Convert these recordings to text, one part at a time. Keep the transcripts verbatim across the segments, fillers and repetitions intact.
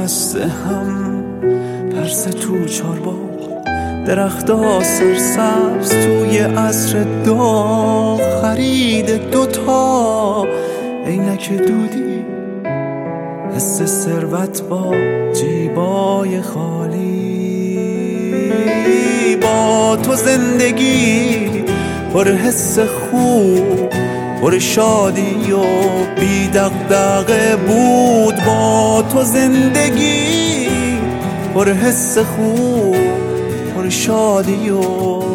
پشت هم پرس تو چارباغ، درخت ها سرسبز توی عصر داغ، خرید دوتا عینک دودی، حس ثروت با جیبای خالی. با تو زندگی پر حس خوب، پر شادی و بی دغدغه بود. با تو زندگی پر حس خوب، پر شادی و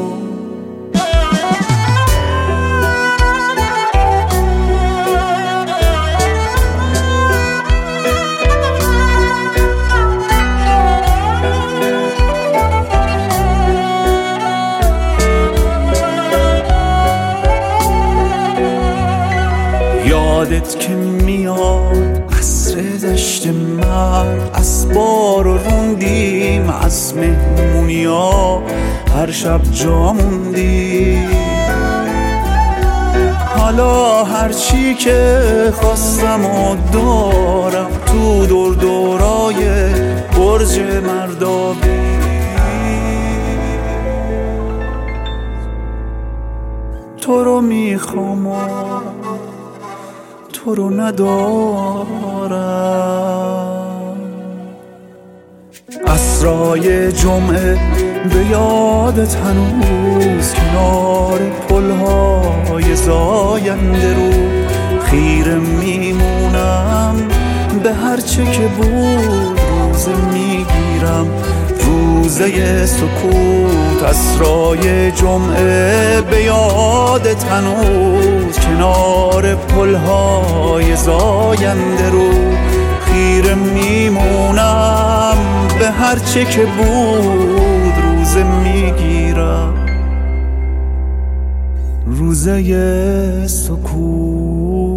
یادت که میاد عصر دشت مرد، اسبا رو روندیم از مهمونیا، هر شب جا موندی. حالا هرچی که خواستم و دارم تو دور دورای برج مردابی. تو رو میخوام و تو رو ندارم. عصرای جمعه به یادت هنوز، کنار پلهای زاینده رو خیره میمونم به هرچه که بود. روزه میگیرم روزه سکوت، عصرای جمعه به یادت هنوز، کنار پلهای زاینده رو خیره میمونم به هرچه که بود. روزه میگیرم روزه سکوت.